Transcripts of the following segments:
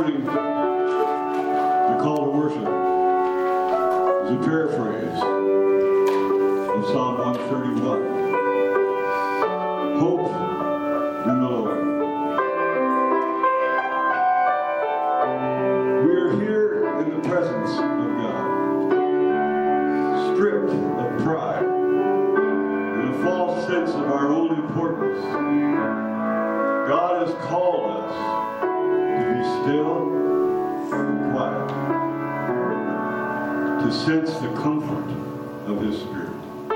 morning, the call to worship is a paraphrase of Psalm 131. Hope in the Lord. We are here in the presence of God, stripped of pride and a false sense of our own importance. God has called us to be still and quiet, to sense the comfort of His Spirit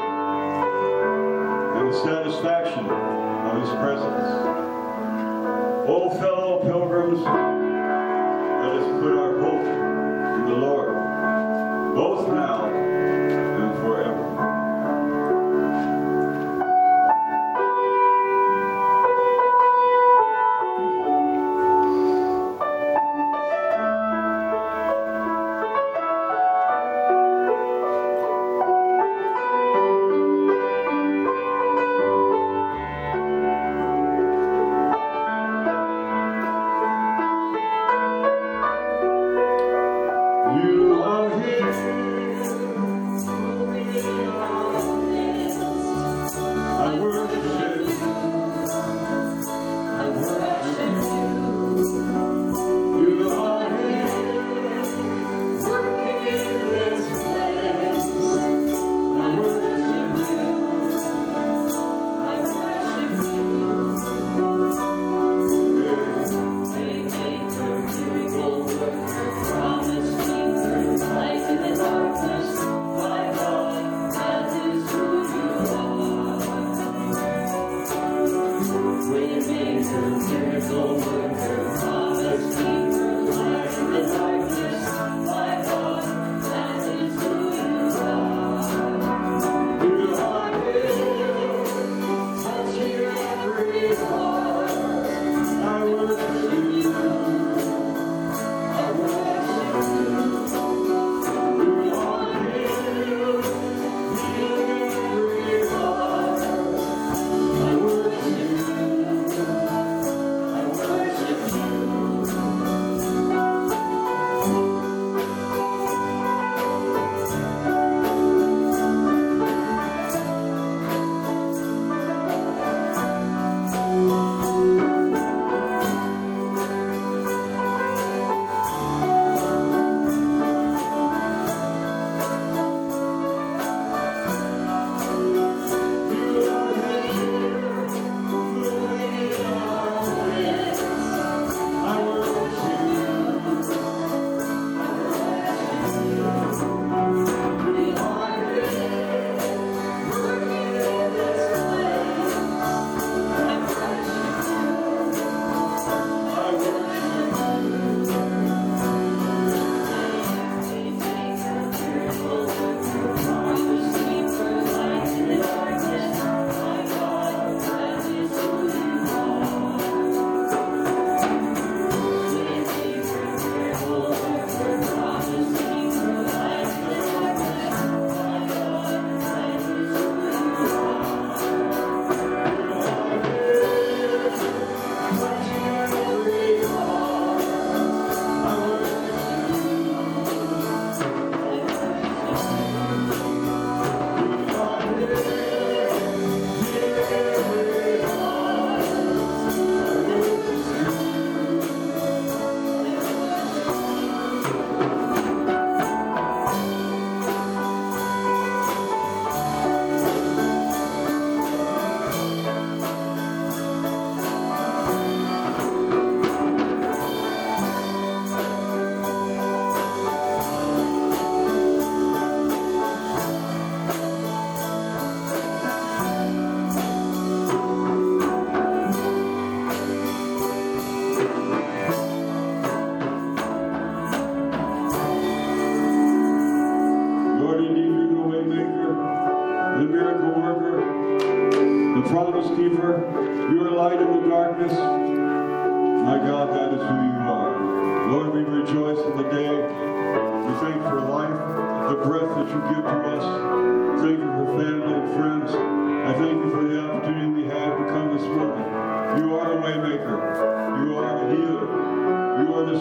and the satisfaction of His presence. Oh, fellow pilgrims, let us put our hope in the Lord, both now and forever.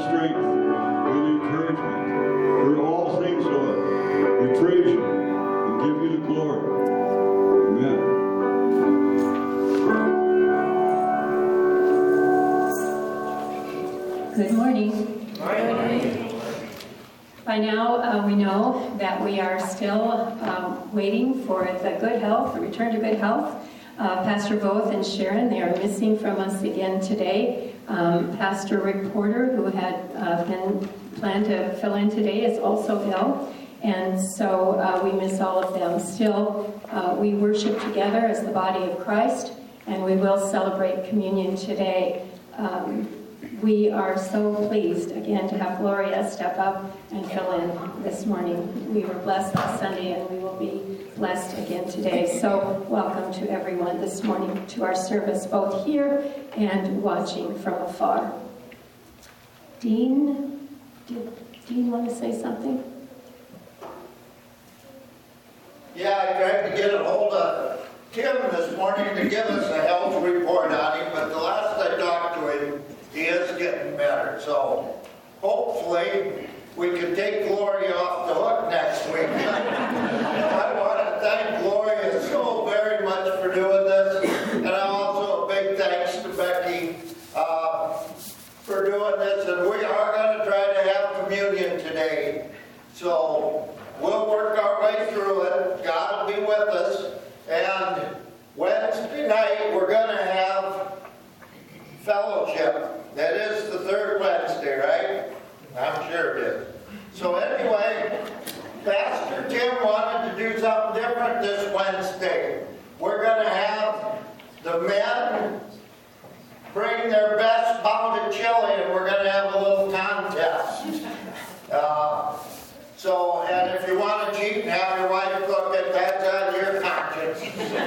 strength, for the encouragement, for all things, Lord. We praise you and give you the glory. Amen. Good morning. By now, we know that we are still waiting for the good health, the return to good health. Pastor Voth and Sharon, they are missing from us again today. Pastor Rick Porter, who had been planned to fill in today, is also ill. And so we miss all of them. Still, we worship together as the body of Christ, and we will celebrate communion today. We are so pleased, again, to have Gloria step up and fill in this morning. We were blessed last Sunday, and we will be blessed again today. So welcome to everyone this morning to our service, both here and watching from afar. Dean, did Dean want to say something? Yeah, I tried to get a hold of Tim this morning to give us a health report on him, but the last I talked to him, he is getting better. So hopefully we can take Gloria off the hook next week. I want to thank Gloria so very much for doing this, and also a big thanks to Becky for doing this. And we are going to try to have communion today. So we'll work our way through it. God will be with us. And Wednesday night we're going to have fellowship. That is the third Wednesday, right? I'm sure it is. So anyway, Pastor Tim wanted to do something different this Wednesday. We're going to have the men bring their best pound of chili, and we're going to have a little contest. And if you want to cheat and have your wife cook it, that's on your conscience.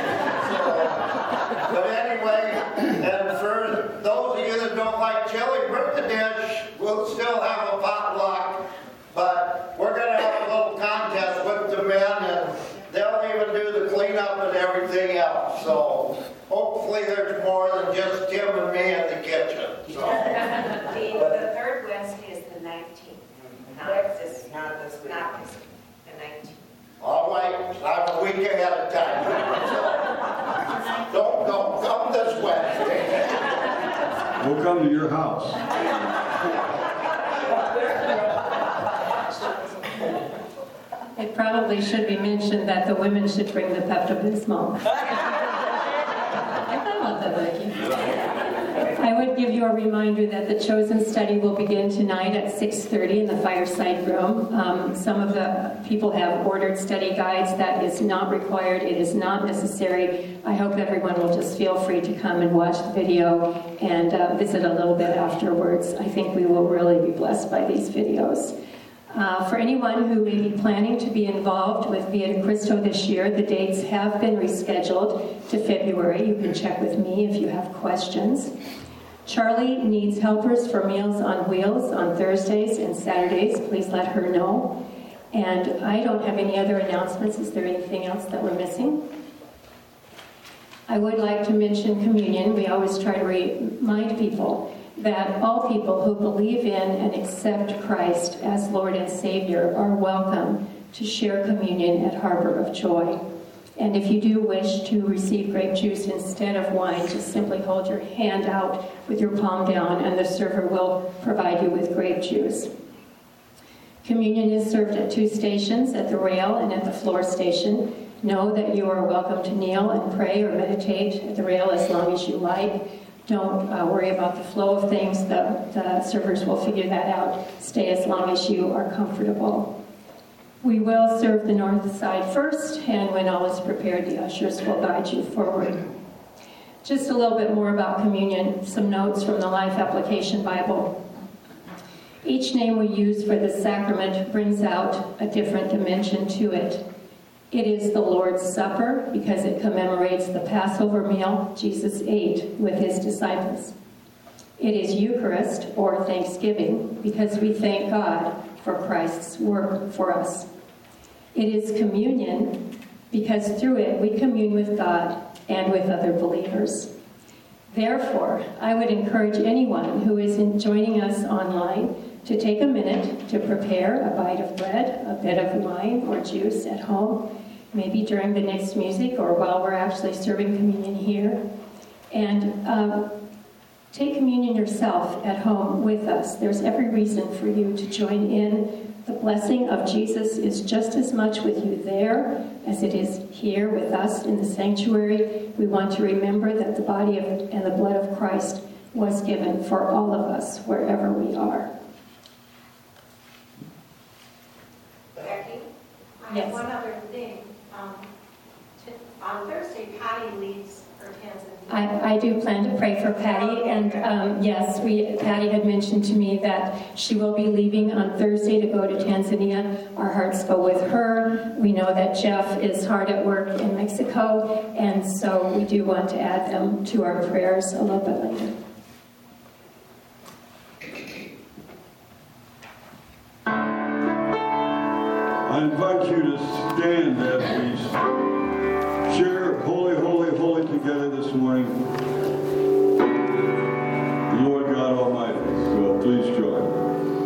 But anyway, and for those of you that don't like chili, bring the dish. We'll still have a potluck, but we're going to have a little contest with the men, and they'll even do the cleanup and everything else. So hopefully there's more than just Tim and me in the kitchen. So. The third Wednesday is the 19th. Not this week. The 19th. All right, I'm a week ahead of time. So don't come this Wednesday. We'll come to your house. It probably should be mentioned that the women should bring the Pepto-Bismol. I thought about that, Becky. I would give you a reminder that the Chosen Study will begin tonight at 6:30 in the fireside room. Some of the people have ordered study guides. That is not required. It is not necessary. I hope everyone will just feel free to come and watch the video and visit a little bit afterwards. I think we will really be blessed by these videos. For anyone who may be planning to be involved with Via de Cristo this year, the dates have been rescheduled to February. You can check with me if you have questions. Charlie needs helpers for Meals on Wheels on Thursdays and Saturdays. Please let her know. And I don't have any other announcements. Is there anything else that we're missing? I would like to mention communion. We always try to remind people that all people who believe in and accept Christ as Lord and Savior are welcome to share communion at Harbor of Joy. And if you do wish to receive grape juice instead of wine, just simply hold your hand out with your palm down and the server will provide you with grape juice. Communion is served at 2 stations, at the rail and at the floor station. Know that you are welcome to kneel and pray or meditate at the rail as long as you like. Don't worry about the flow of things. The servers will figure that out. Stay as long as you are comfortable. We will serve the north side first, and when all is prepared, the ushers will guide you forward. Just a little bit more about communion, some notes from the Life Application Bible. Each name we use for this sacrament brings out a different dimension to it. It is the Lord's Supper because it commemorates the Passover meal Jesus ate with his disciples. It is Eucharist, or Thanksgiving, because we thank God for Christ's work for us. It is communion because through it we commune with God and with other believers. Therefore, I would encourage anyone who is joining us online to take a minute to prepare a bite of bread, a bit of wine or juice at home, maybe during the next music or while we're actually serving communion here. And take communion yourself at home with us. There's every reason for you to join in. The blessing of Jesus is just as much with you there as it is here with us in the sanctuary. We want to remember that the body and the blood of Christ was given for all of us, wherever we are. Becky? Yes. One other thing. On Thursday, Patty leaves for Tanzania. I do plan to pray for Patty, and yes, Patty had mentioned to me that she will be leaving on Thursday to go to Tanzania. Our hearts go with her. We know that Jeff is hard at work in Mexico, and so we do want to add them to our prayers a little bit later. I invite you to stand as we share Holy, Holy, Holy together this morning. The Lord God Almighty. So please join.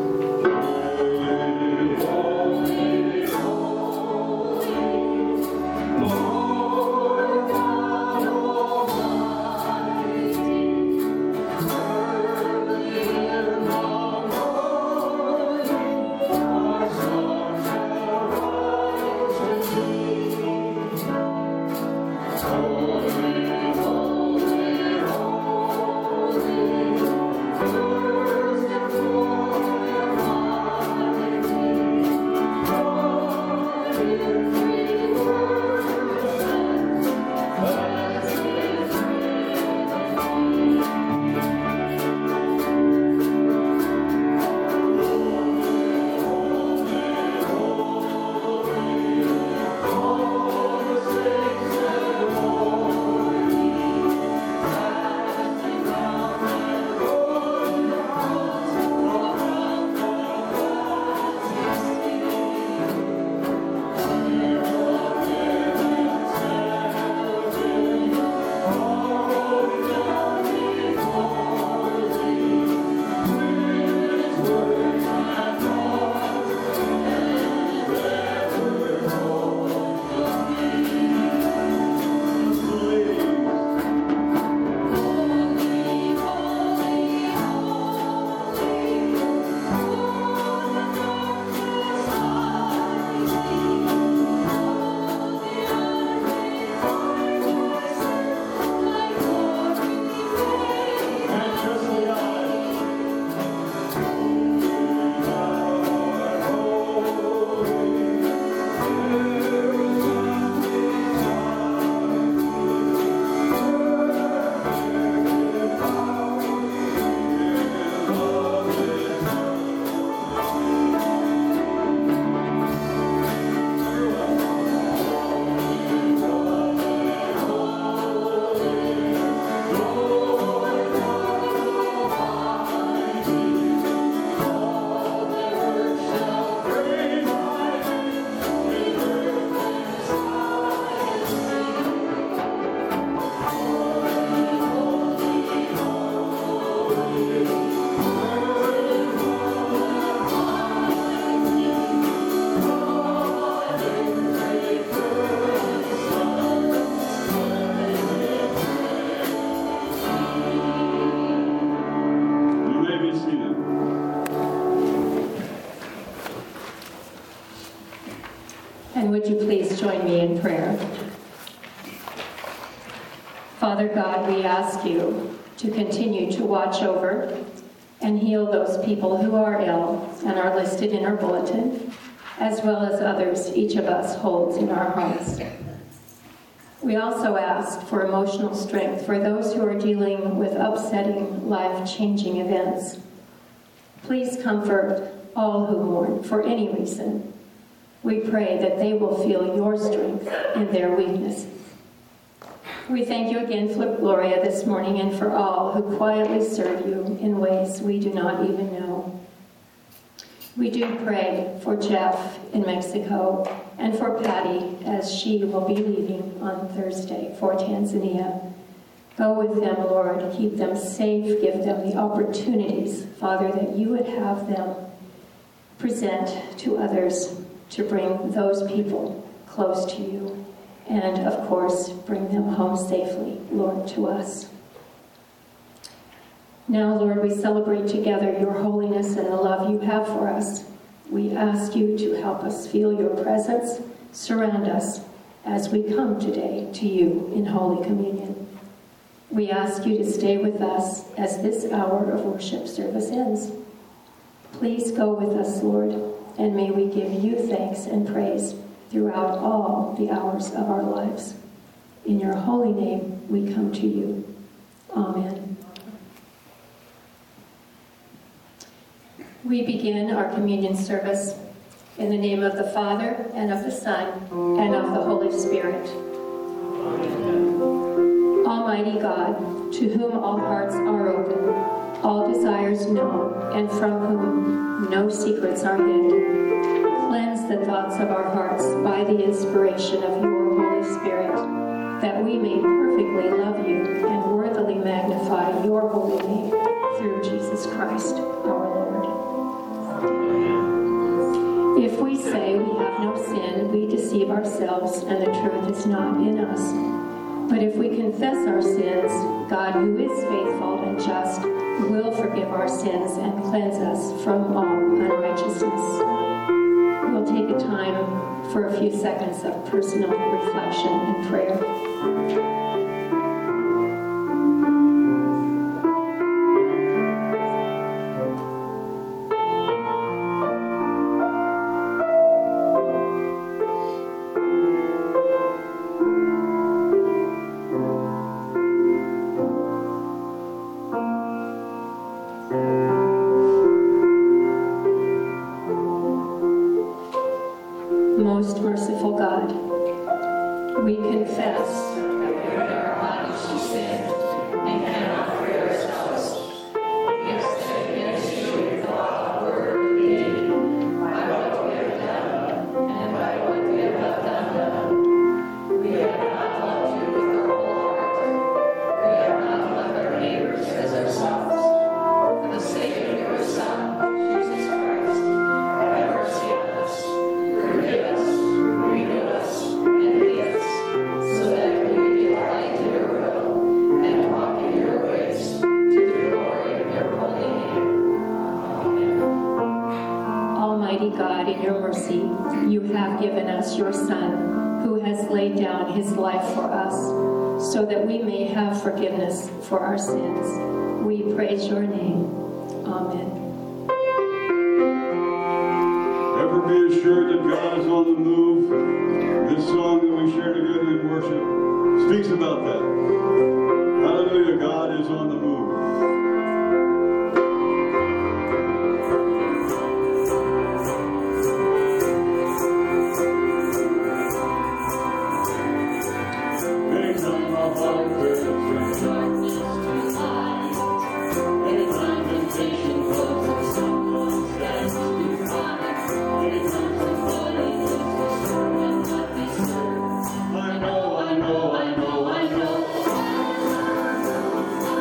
And would you please join me in prayer? Father God, we ask you to continue to watch over and heal those people who are ill and are listed in our bulletin, as well as others each of us holds in our hearts. We also ask for emotional strength for those who are dealing with upsetting, life-changing events. Please comfort all who mourn for any reason. We pray that they will feel your strength in their weaknesses. We thank you again for Gloria this morning and for all who quietly serve you in ways we do not even know. We do pray for Jeff in Mexico and for Patty as she will be leaving on Thursday for Tanzania. Go with them, Lord. Keep them safe. Give them the opportunities, Father, that you would have them present to others to bring those people close to you. And, of course, bring them home safely, Lord, to us. Now, Lord, we celebrate together your holiness and the love you have for us. We ask you to help us feel your presence, surround us as we come today to you in Holy Communion. We ask you to stay with us as this hour of worship service ends. Please go with us, Lord, and may we give you thanks and praise throughout all the hours of our lives. In your holy name, we come to you. Amen. We begin our communion service in the name of the Father, and of the Son, and of the Holy Spirit. Amen. Almighty God, to whom all hearts are open, all desires known, and from whom no secrets are hid, cleanse the thoughts of our hearts by the inspiration of your Holy Spirit, that we may perfectly love you and worthily magnify your holy name through Jesus Christ, our Lord. If we say we have no sin, we deceive ourselves, and the truth is not in us. But if we confess our sins, God, who is faithful and just, will forgive our sins and cleanse us from all unrighteousness. We'll take a time for a few seconds of personal reflection and prayer. Most merciful God, we confess that our bodies to sin and cannot free ourselves. We have sinned against you in thought, word, deed, by what we have done and by what we have left undone. We have not loved you with our whole heart. We have not loved our neighbors as ourselves. For the sake of your Son, Jesus Christ, have mercy on us. Forgive us, renew us, and lead us, so that we may delight in your will and walk in your ways, to the glory of your holy name. Amen. Almighty God, in your mercy, you have given us your Son, who has laid down his life for us, so that we may have forgiveness for our sins. We praise your name. Amen. Ever be assured that God is on the move. This song that we share together in worship speaks about that. Hallelujah, God is on the move. Anytime my heart breaks from darkness to light, anytime temptation closes someone stands before me, anytime somebody lives to serve and not be served, I know.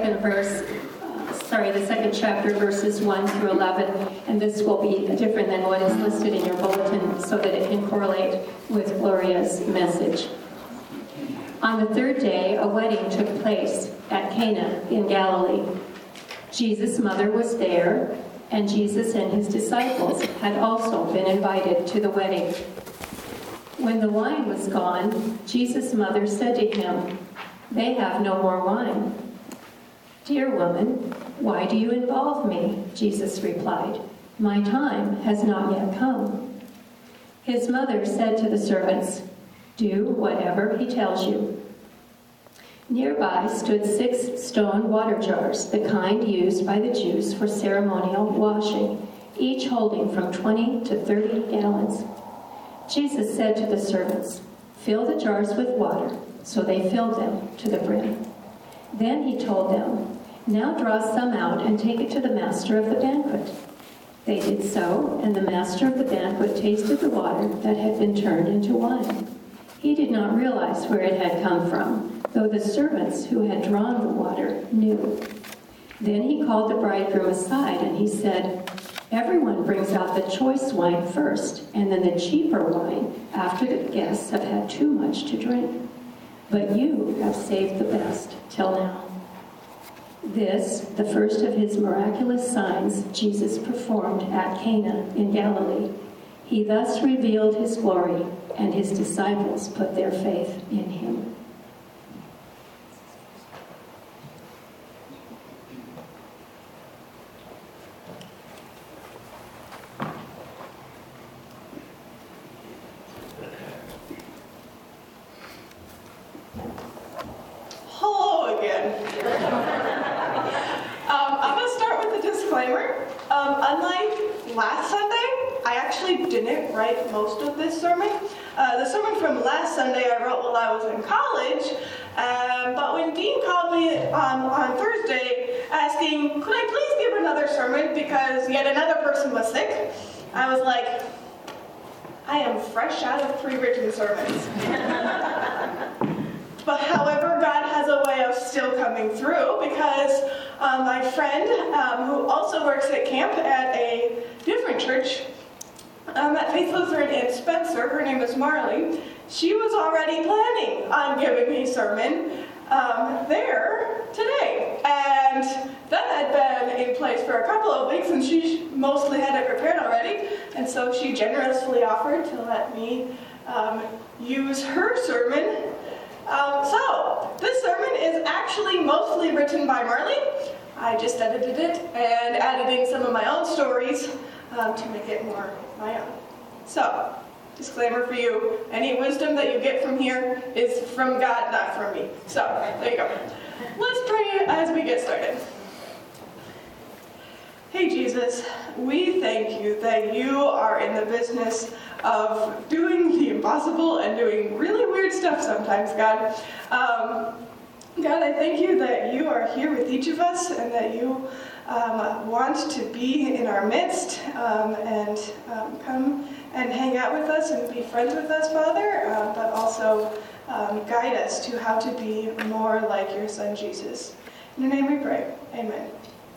second chapter, verses 1 through 11, and this will be different than what is listed in your bulletin so that it can correlate with Gloria's message. On the third day, a wedding took place at Cana in Galilee. Jesus' mother was there, and Jesus and his disciples had also been invited to the wedding. When the wine was gone, Jesus' mother said to him, "They have no more wine." "Dear woman, why do you involve me?" Jesus replied. "My time has not yet come." His mother said to the servants, "Do whatever he tells you." Nearby stood 6 stone water jars, the kind used by the Jews for ceremonial washing, each holding from 20 to 30 gallons. Jesus said to the servants, "Fill the jars with water." So they filled them to the brim. Then he told them, "Now draw some out and take it to the master of the banquet." They did so, and the master of the banquet tasted the water that had been turned into wine. He did not realize where it had come from, though the servants who had drawn the water knew. Then he called the bridegroom aside and he said, "Everyone brings out the choice wine first, and then the cheaper wine after the guests have had too much to drink. But you have saved the best till now." This, the first of his miraculous signs, Jesus performed at Cana in Galilee. He thus revealed his glory, and his disciples put their faith in him. Hello again. I'm going to start with a disclaimer. Unlike last Sunday, I actually didn't write most of this sermon. The sermon from last Sunday I wrote while I was in college, but when Dean called me on Thursday asking, could I please give another sermon because yet another person was sick, I was like, I am fresh out of pre-written sermons. But however, God has a way of still coming through because my friend, who also works at camp at a different church, at Faith Lutheran in Spencer, her name is Marley, she was already planning on giving me a sermon there today. And that had been in place for a couple of weeks, and she mostly had it prepared already. And so she generously offered to let me use her sermon. So, this sermon is actually mostly written by Marley. I just edited it and added in some of my own stories to make it more my own. So, disclaimer for you, any wisdom that you get from here is from God, not from me. So, there you go. Let's pray as we get started. Hey Jesus, we thank you that you are in the business of doing the impossible and doing really weird stuff sometimes, God. God, I thank you that you are here with each of us and that you want to be in our midst and come and hang out with us and be friends with us, Father, but also guide us to how to be more like your Son, Jesus. In your name we pray. Amen.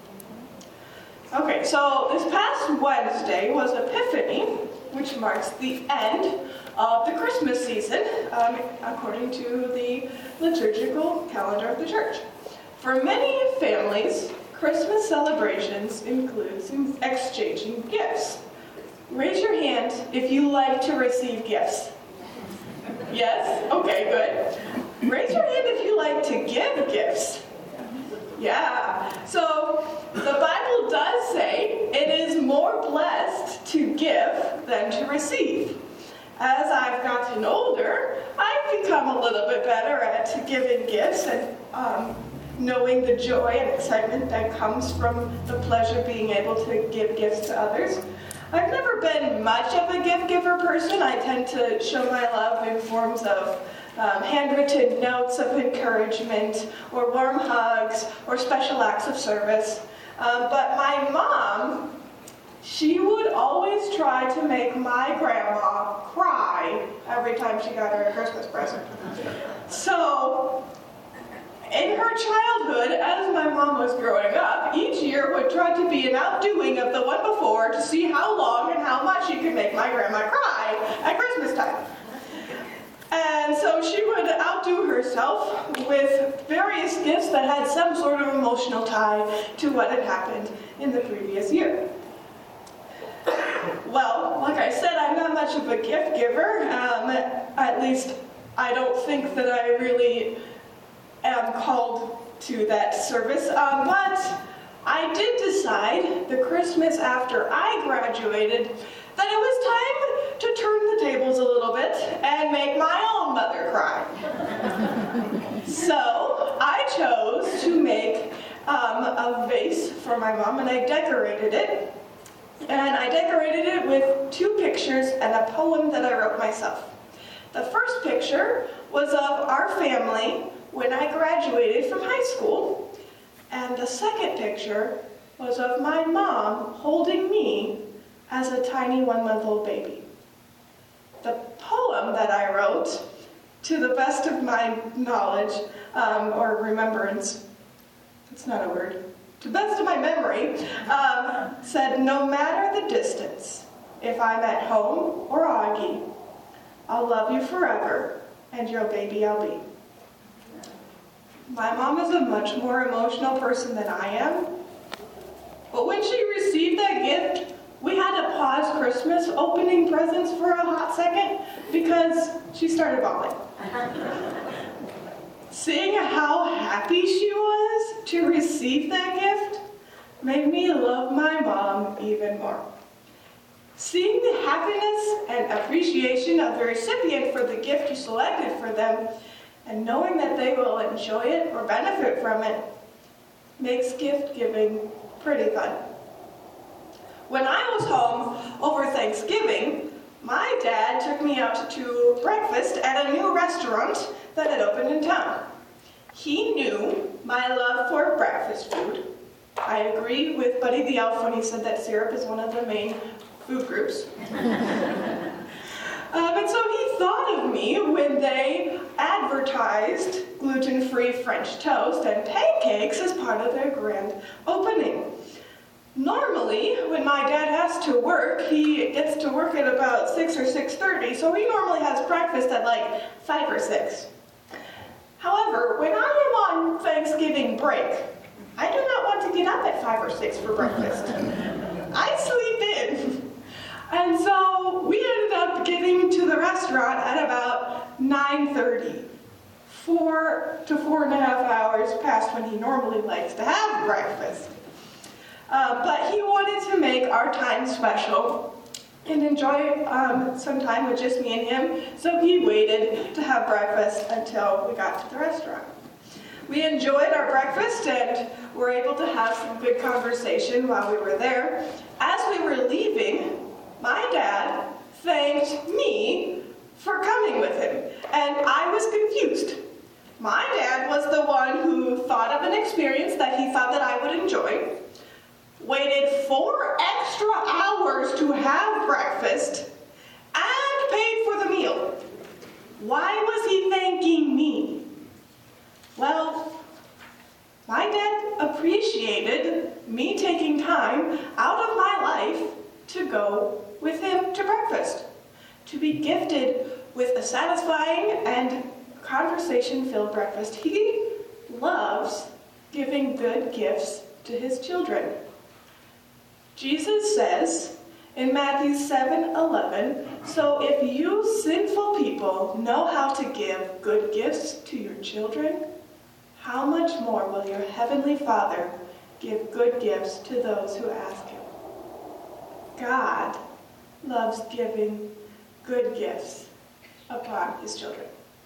Okay, so this past Wednesday was Epiphany, which marks the end of the Christmas season, according to the liturgical calendar of the church. For many families, Christmas celebrations includes exchanging gifts. Raise your hand if you like to receive gifts. Yes? Okay, good. Raise your hand if you like to give gifts. Yeah. So the Bible does say it is more blessed to give than to receive. As I've gotten older, I've become a little bit better at giving gifts and knowing the joy and excitement that comes from the pleasure of being able to give gifts to others. I've never been much of a gift giver person. I tend to show my love in forms of handwritten notes of encouragement, or warm hugs, or special acts of service. But my mom, she would always try to make my grandma cry every time she got her a Christmas present. So, In her childhood, as my mom was growing up, each year would try to be an outdoing of the one before to see how long and how much she could make my grandma cry at Christmas time. And so she would outdo herself with various gifts that had some sort of emotional tie to what had happened in the previous year. Well, like I said, I'm not much of a gift giver. At least I don't think that I really am called to that service. But I did decide the Christmas after I graduated that it was time to turn the tables a little bit and make my own mother cry. So I chose to make a vase for my mom, and I decorated it. And I decorated it with 2 pictures and a poem that I wrote myself. The first picture was of our family when I graduated from high school, and the second picture was of my mom holding me as a tiny 1-month-old baby. The poem that I wrote, to the best of my knowledge, or remembrance, it's not a word, to the best of my memory, said, "No matter the distance, if I'm at home or Augie, I'll love you forever, and your baby I'll be." My mom is a much more emotional person than I am, but when she received that gift, we had to pause Christmas opening presents for a hot second because she started bawling. Seeing how happy she was to receive that gift made me love my mom even more. Seeing the happiness and appreciation of the recipient for the gift you selected for them, and knowing that they will enjoy it or benefit from it, makes gift giving pretty fun. When I was home over Thanksgiving, my dad took me out to breakfast at a new restaurant that had opened in town. He knew my love for breakfast food. I agree with Buddy the Elf when he said that syrup is one of the main food groups. And so he thought of me when they advertised gluten-free French toast and pancakes as part of their grand opening. Normally, when my dad has to work, he gets to work at about 6 or 6:30, so he normally has breakfast at like 5 or 6. However, when I am on Thanksgiving break, I do not want to get up at 5 or 6 for breakfast. I sleep in. And so we ended up getting to the restaurant at about 9:30, 4 to 4.5 hours past when he normally likes to have breakfast. But he wanted to make our time special and enjoy some time with just me and him, so he waited to have breakfast until we got to the restaurant. We enjoyed our breakfast and were able to have some good conversation while we were there. As we were leaving, my dad thanked me for coming with him, and I was confused. My dad was the one who thought of an experience that he thought that I would enjoy, waited 4 extra hours to have breakfast, and paid for the meal. Why was he thanking me? Well, my dad appreciated me taking time out of my life to go with him to breakfast, to be gifted with a satisfying and conversation-filled breakfast. He loves giving good gifts to his children. Jesus says in Matthew 7:11, "So if you sinful people know how to give good gifts to your children, how much more will your heavenly Father give good gifts to those who ask him?" God loves giving good gifts upon his children.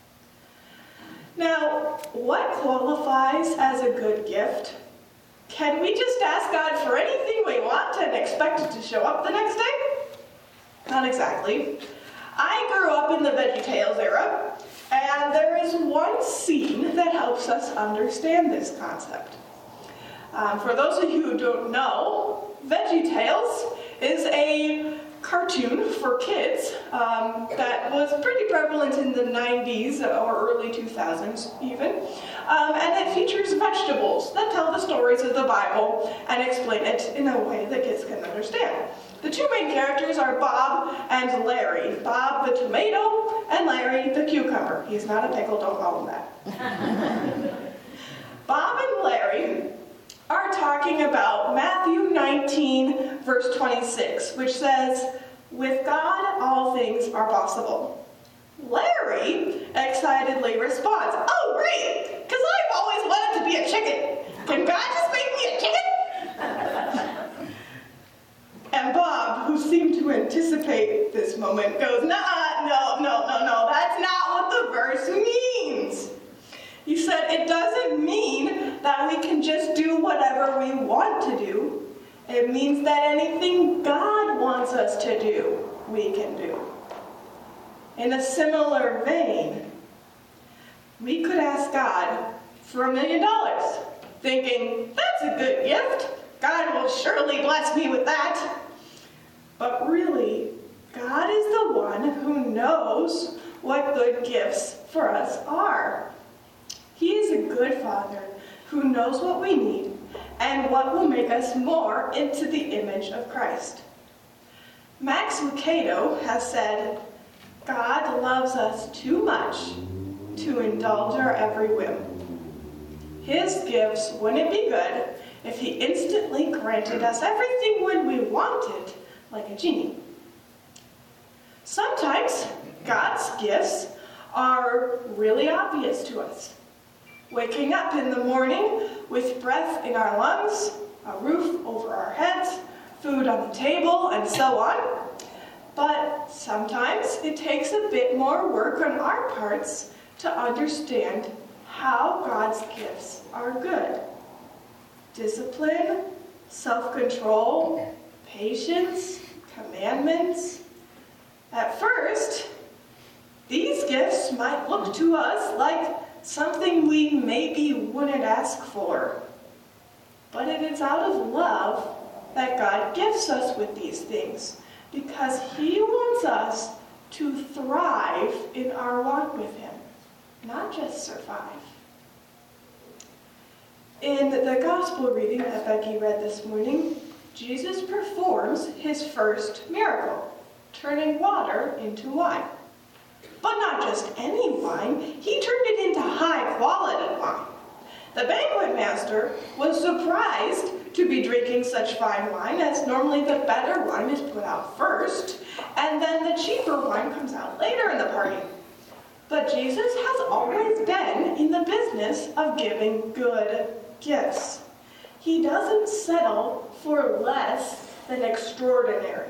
Now, what qualifies as a good gift? Can we just ask God for anything we want and expect it to show up the next day? Not exactly. I grew up in the VeggieTales era, and there is one scene that helps us understand this concept. For those of you who don't know, VeggieTales is a cartoon for kids that was pretty prevalent in the 90s or early 2000s even. And it features vegetables that tell the stories of the Bible and explain it in a way that kids can understand. The two main characters are Bob and Larry. Bob the tomato and Larry the cucumber. He's not a pickle, don't call him that. Bob and Larry are talking about Matthew 19, verse 26, which says, "With God, all things are possible." Larry excitedly responds, "Oh, great, because I've always wanted to be a chicken. Can God just make me a chicken?" And Bob, who seemed to anticipate this moment, goes, no, that's not what the verse means. He said, it doesn't mean that we can just do whatever we want to do. It means that anything God wants us to do, we can do. In a similar vein, we could ask God for $1 million, thinking, that's a good gift. God will surely bless me with that. But really, God is the one who knows what good gifts for us are. He is a good Father who knows what we need and what will make us more into the image of Christ. Max Lucado has said, God loves us too much to indulge our every whim. His gifts wouldn't be good if he instantly granted us everything when we wanted, like a genie. Sometimes God's gifts are really obvious to us. Waking up in the morning with breath in our lungs, a roof over our heads, food on the table, and so on. But sometimes it takes a bit more work on our parts to understand how God's gifts are good. Discipline, self-control, patience, commandments. At first, these gifts might look to us like something we maybe wouldn't ask for. But it is out of love that God gifts us with these things, because he wants us to thrive in our walk with him, not just survive. In the gospel reading that Becky read this morning, Jesus performs his first miracle, turning water into wine. But not just any wine, he turned it into high-quality wine. The banquet master was surprised to be drinking such fine wine, as normally the better wine is put out first, and then the cheaper wine comes out later in the party. But Jesus has always been in the business of giving good gifts. He doesn't settle for less than extraordinary.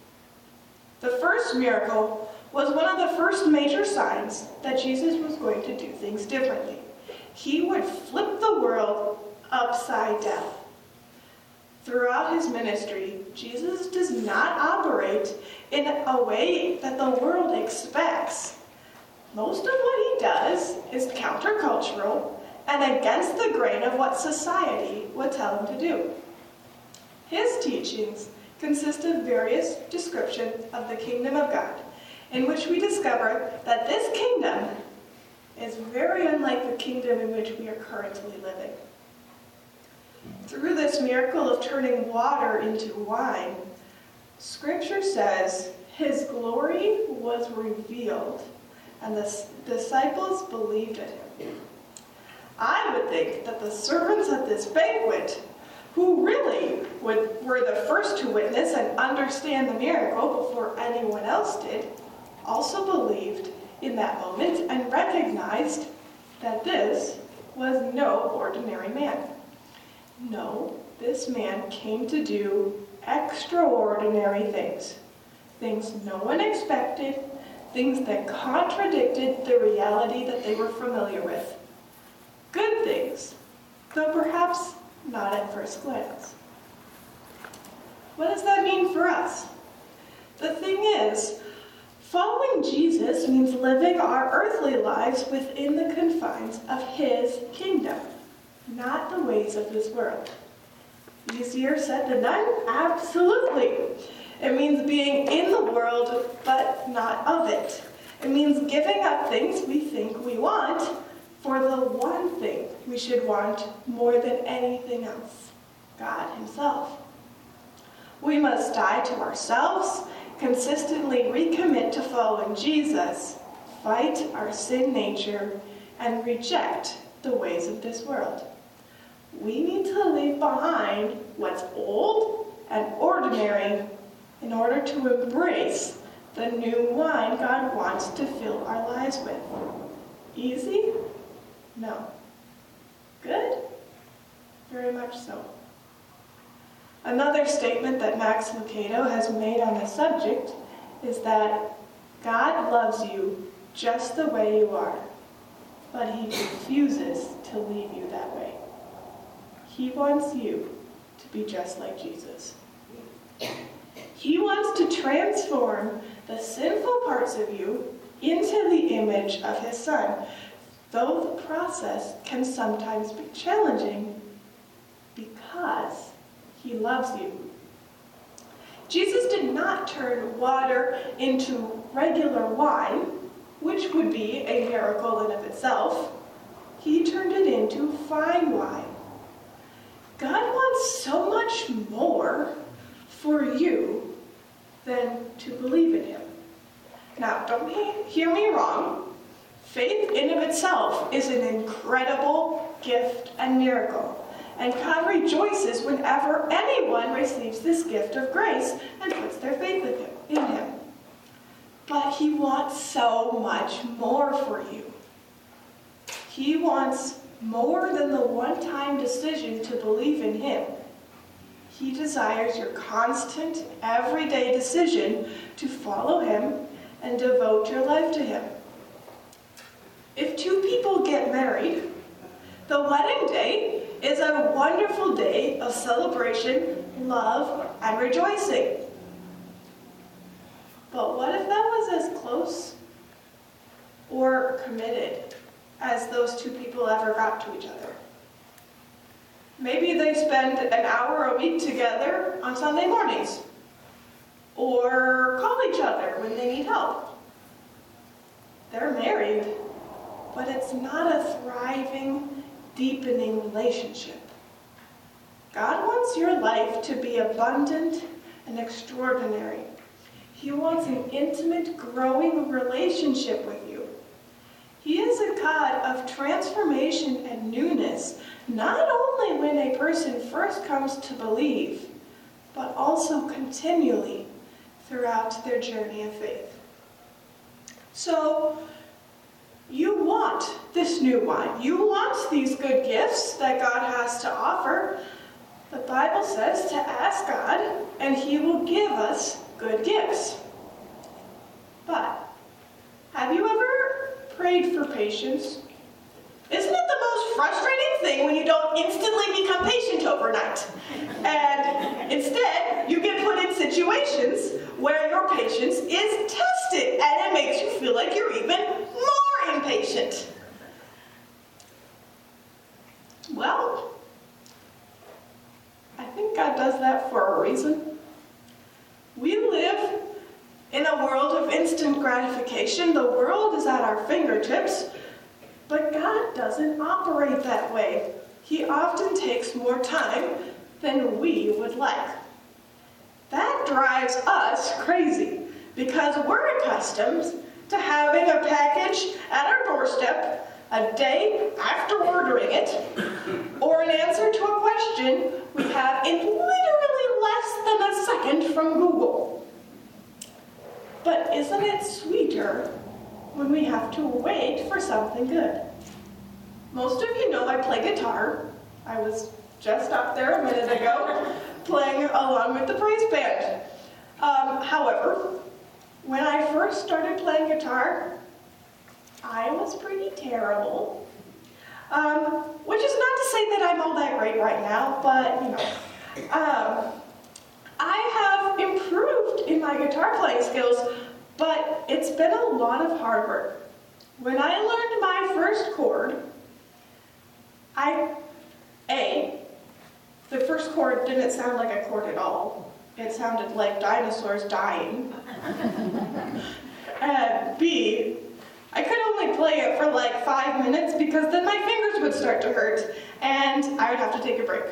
The first miracle was one of the first major signs that Jesus was going to do things differently. He would flip the world upside down. Throughout his ministry, Jesus does not operate in a way that the world expects. Most of what he does is countercultural and against the grain of what society would tell him to do. His teachings consist of various descriptions of the kingdom of God, in which we discover that this kingdom is very unlike the kingdom in which we are currently living. Through this miracle of turning water into wine, Scripture says his glory was revealed, and the disciples believed in him. I would think that the servants at this banquet, who really were the first to witness and understand the miracle before anyone else did, also believed in that moment and recognized that this was no ordinary man. No, this man came to do extraordinary things. Things no one expected, things that contradicted the reality that they were familiar with. Good things, though perhaps not at first glance. What does that mean for us? The thing is, following Jesus means living our earthly lives within the confines of his kingdom, not the ways of this world. Easier said than done? Absolutely. It means being in the world, but not of it. It means giving up things we think we want for the one thing we should want more than anything else, God Himself. We must die to ourselves, consistently recommit to following Jesus, fight our sin nature, and reject the ways of this world. We need to leave behind what's old and ordinary in order to embrace the new wine God wants to fill our lives with. Easy? No. Good? Very much so. Another statement that Max Lucado has made on the subject is that God loves you just the way you are, but He refuses to leave you that way. He wants you to be just like Jesus. He wants to transform the sinful parts of you into the image of His Son, though the process can sometimes be challenging because He loves you. Jesus did not turn water into regular wine, which would be a miracle in of itself. He turned it into fine wine. God wants so much more for you than to believe in Him. Now, don't hear me wrong. Faith in of itself is an incredible gift and miracle. And God rejoices whenever anyone receives this gift of grace and puts their faith in Him. But He wants so much more for you. He wants more than the one-time decision to believe in Him. He desires your constant, everyday decision to follow Him and devote your life to Him. If two people get married, the wedding day is a wonderful day of celebration, love, and rejoicing. But what if that was as close or committed as those two people ever got to each other? Maybe they spend an hour a week together on Sunday mornings, or call each other when they need help. They're married, but it's not a thriving, deepening relationship. God wants your life to be abundant and extraordinary. He wants an intimate, growing relationship with you. He is a God of transformation and newness, not only when a person first comes to believe, but also continually throughout their journey of faith. So, you want this new wine. You want these good gifts that God has to offer. The Bible says to ask God, and He will give us good gifts. But have you ever prayed for patience? Isn't it the most frustrating thing when you don't instantly become patient overnight? And instead, you get put in situations where your patience is tested, and it makes you feel like you're even more impatient. Well, I think God does that for a reason. We live in a world of instant gratification. The world is at our fingertips, but God doesn't operate that way. He often takes more time than we would like. That drives us crazy because we're accustomed to having a package at our doorstep a day after ordering it, or an answer to a question we have in literally less than a second from Google. But isn't it sweeter when we have to wait for something good? Most of you know I play guitar. I was just up there a minute ago playing along with the praise band. However, when I first started playing guitar, I was pretty terrible. Which is not to say that I'm all that great right now, but, you know. I have improved in my guitar playing skills, but it's been a lot of hard work. When I learned my first chord, the first chord didn't sound like a chord at all. it sounded like dinosaurs dying. And B, I could only play it for like 5 minutes because then my fingers would start to hurt and I would have to take a break.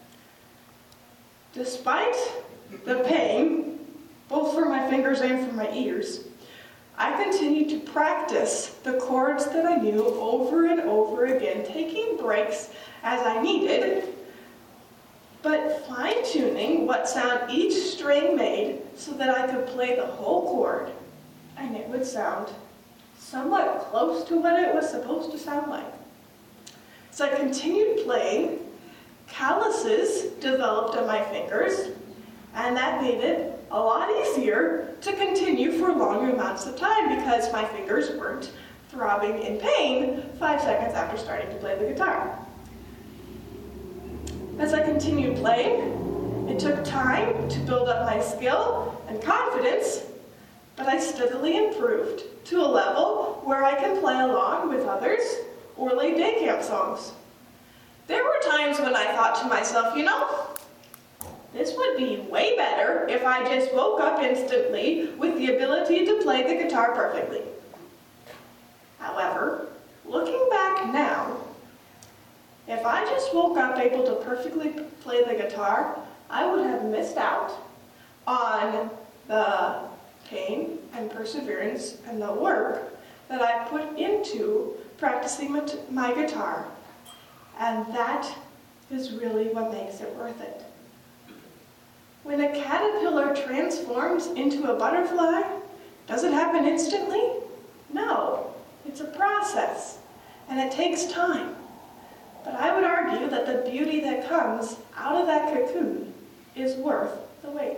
Despite the pain, both for my fingers and for my ears, I continued to practice the chords that I knew over and over again, taking breaks as I needed, but fine-tuning what sound each string made so that I could play the whole chord, and it would sound somewhat close to what it was supposed to sound like. As I continued playing, calluses developed on my fingers, and that made it a lot easier to continue for long amounts of time because my fingers weren't throbbing in pain 5 seconds after starting to play the guitar. As I continued playing, it took time to build up my skill and confidence, but I steadily improved to a level where I can play along with others or lead day camp songs. There were times when I thought to myself, this would be way better if I just woke up instantly with the ability to play the guitar perfectly. However, looking back now, if I just woke up able to perfectly play the guitar, I would have missed out on the pain and perseverance and the work that I put into practicing my guitar. And that is really what makes it worth it. When a caterpillar transforms into a butterfly, does it happen instantly? No, it's a process, and it takes time. But I would argue that the beauty that comes out of that cocoon is worth the wait.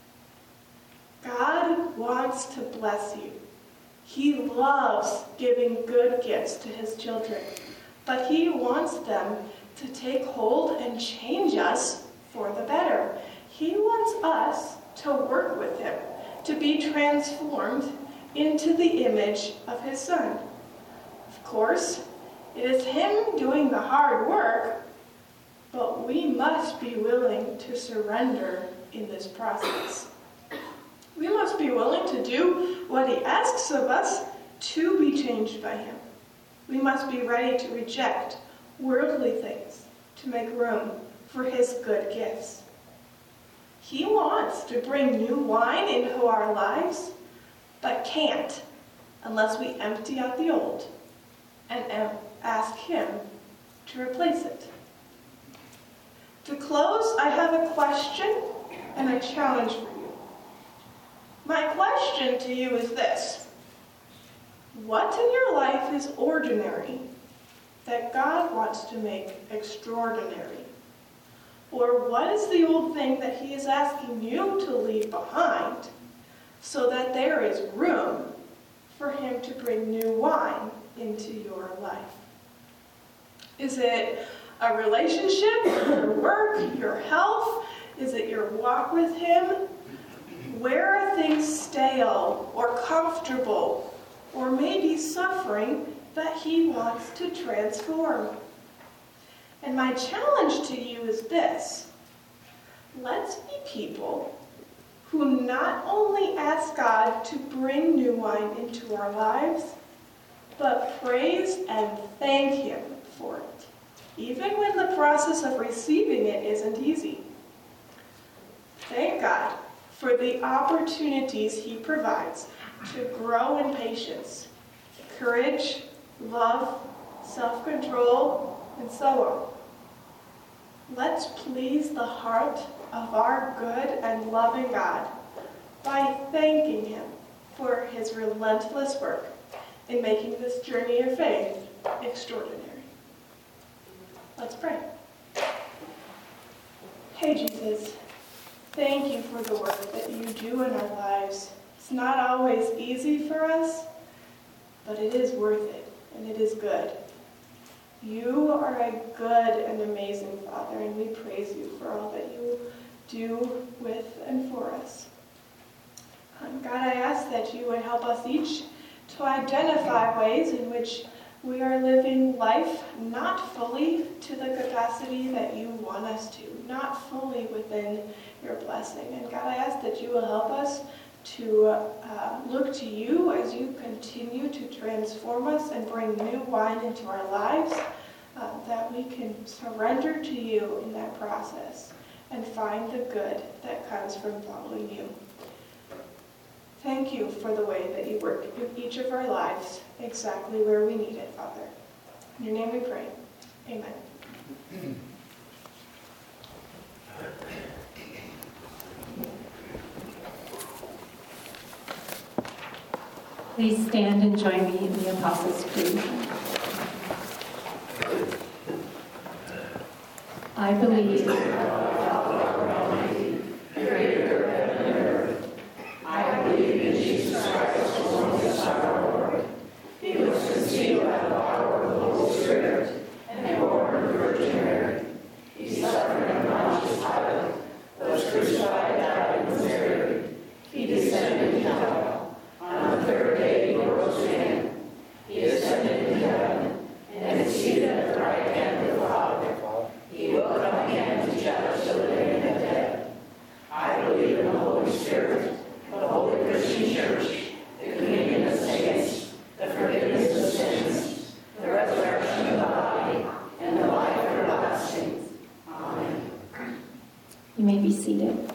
God wants to bless you. He loves giving good gifts to his children, but he wants them to take hold and change us for the better. He wants us to work with him, to be transformed into the image of his Son. Of course, it is him doing the hard work, but we must be willing to surrender in this process. We must be willing to do what he asks of us to be changed by him. We must be ready to reject worldly things to make room for his good gifts. He wants to bring new wine into our lives, but can't unless we empty out the old and ask him to replace it. To close, I have a question and a challenge for you. My question to you is this: what in your life is ordinary that God wants to make extraordinary? Or what is the old thing that he is asking you to leave behind so that there is room for him to bring new wine into your life? Is it a relationship, your work, your health? Is it your walk with him? Where are things stale or comfortable or maybe suffering that he wants to transform? And my challenge to you is this: let's be people who not only ask God to bring new wine into our lives, but praise and thank him for it, even when the process of receiving it isn't easy. Thank God for the opportunities he provides to grow in patience, courage, love, self-control, and so on. Let's please the heart of our good and loving God by thanking him for his relentless work in making this journey of faith extraordinary. Let's pray. Hey Jesus, thank you for the work that you do in our lives. It's not always easy for us, but it is worth it, and it is good. You are a good and amazing Father, and we praise you for all that you do with and for us. God, I ask that you would help us each to identify ways in which We are living life not fully to the capacity that you want us to, not fully within your blessing. And God, I ask that you will help us to look to you as you continue to transform us and bring new wine into our lives, that we can surrender to you in that process and find the good that comes from following you. Thank you for the way that you work in each of our lives, exactly where we need it, Father. In your name we pray. Amen. Please stand and join me in the Apostles' Creed. I believe you may be seated.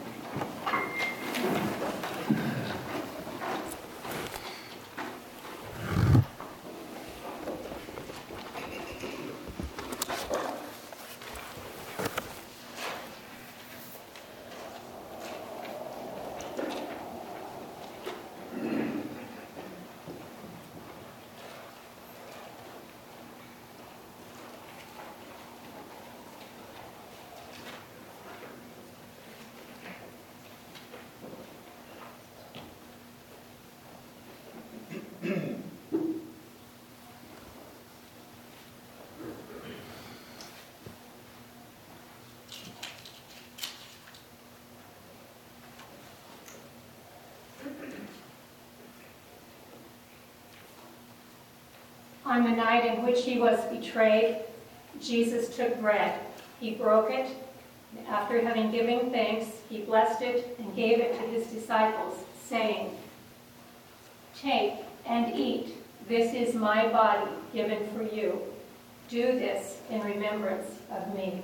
On the night in which he was betrayed, Jesus took bread. He broke it. After having given thanks, he blessed it and gave it to his disciples, saying, "Take and eat. This is my body given for you. Do this in remembrance of me."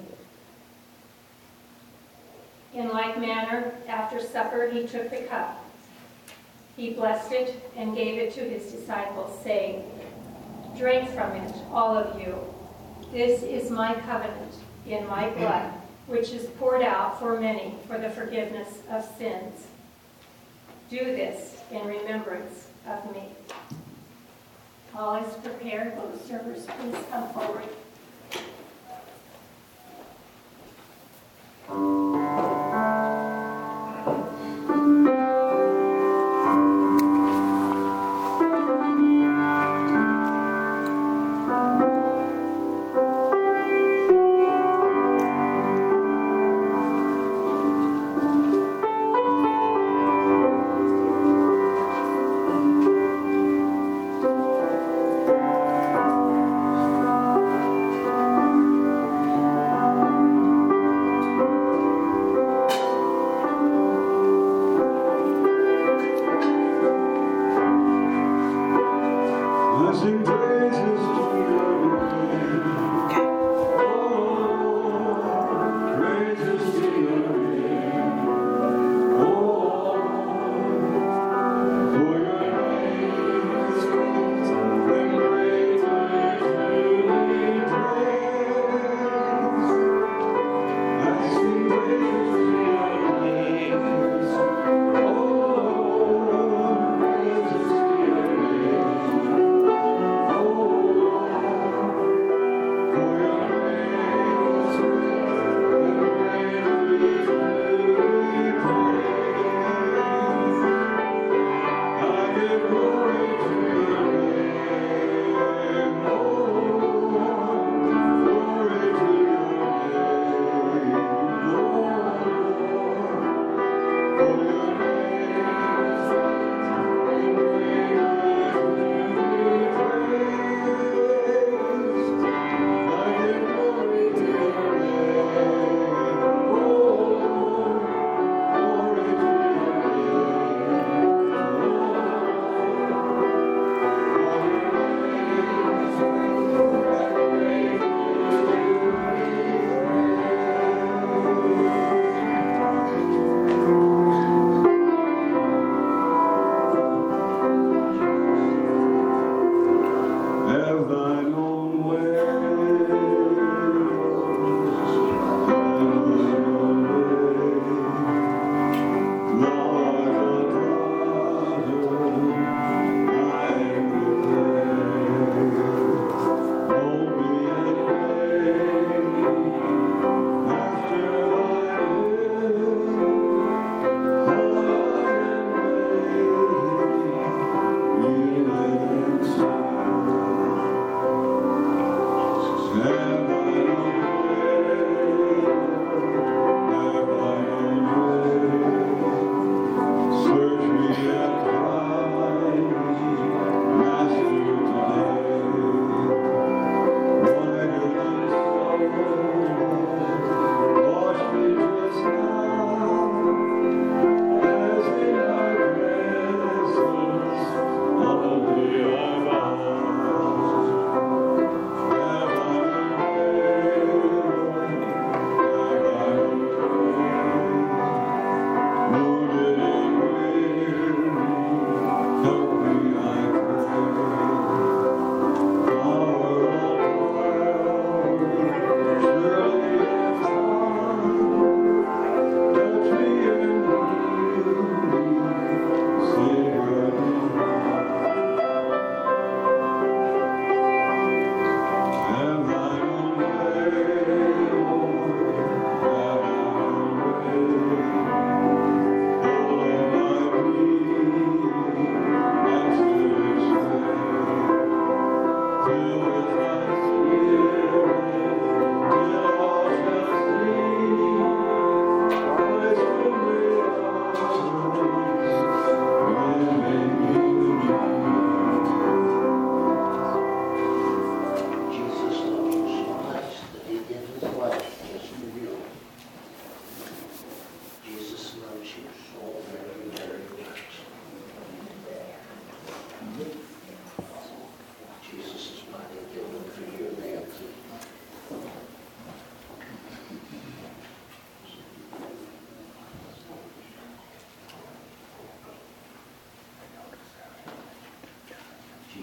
In like manner, after supper, he took the cup. He blessed it and gave it to his disciples, saying, "Drink from it, all of you. This is my covenant in my blood, which is poured out for many for the forgiveness of sins. Do this in remembrance of me." All is prepared. Will the servers please come forward?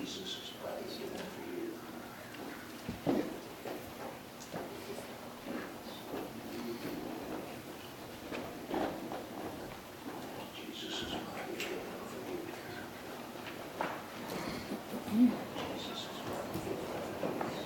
Jesus' body given for you. Jesus' body given for you. Jesus' body given for you.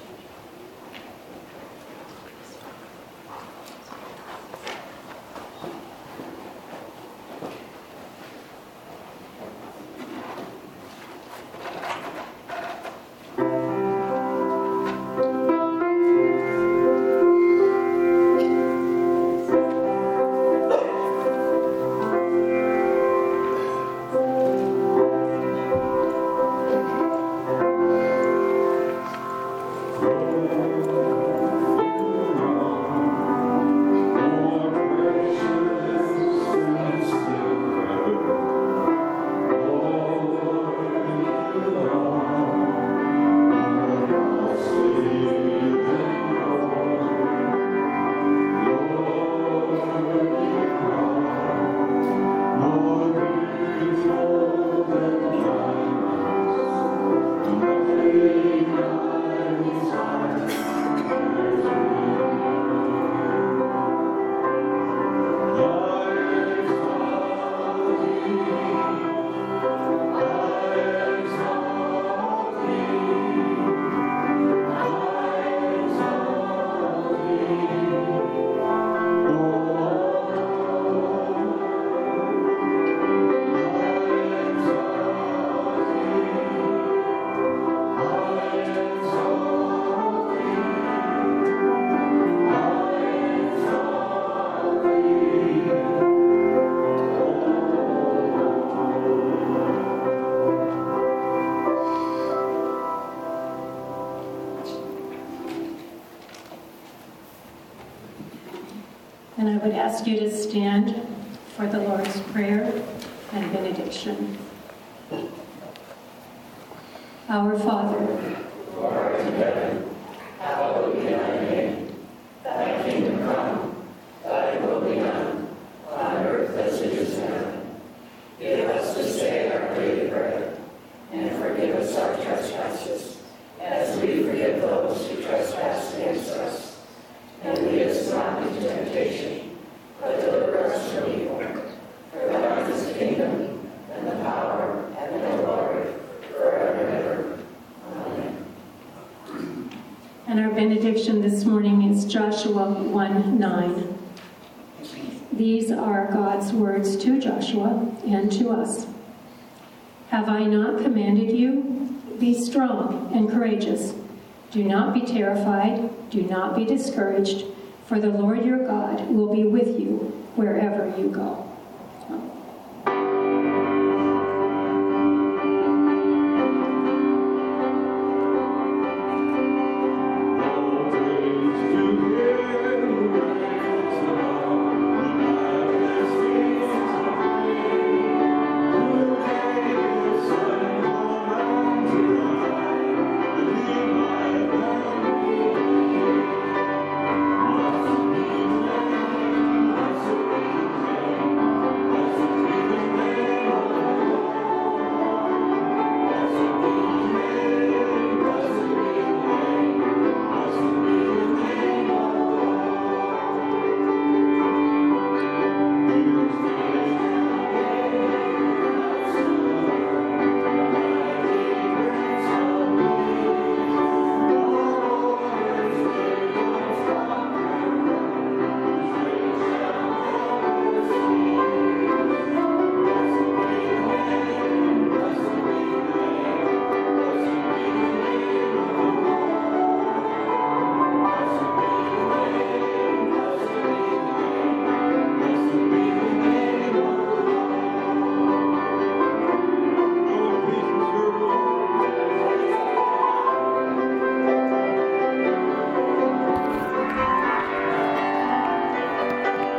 And I would ask you to stand for the Lord's Prayer and benediction. Our Father, who art in heaven, hallowed be thy name. Thy kingdom come, thy will be done, on earth as it is in heaven. Give us this day our daily bread, and forgive us our trespasses, as we forgive those who trespass against us. And lead us not into temptation, but deliver us from evil. For thine is the kingdom, and the power, and the glory, forever and ever. Amen. and our benediction this morning is Joshua 1:9. These are God's words to Joshua and to us. Have I not commanded you? Be strong and courageous. Do not be terrified. Do not be discouraged, for the Lord your God will be with you wherever you go.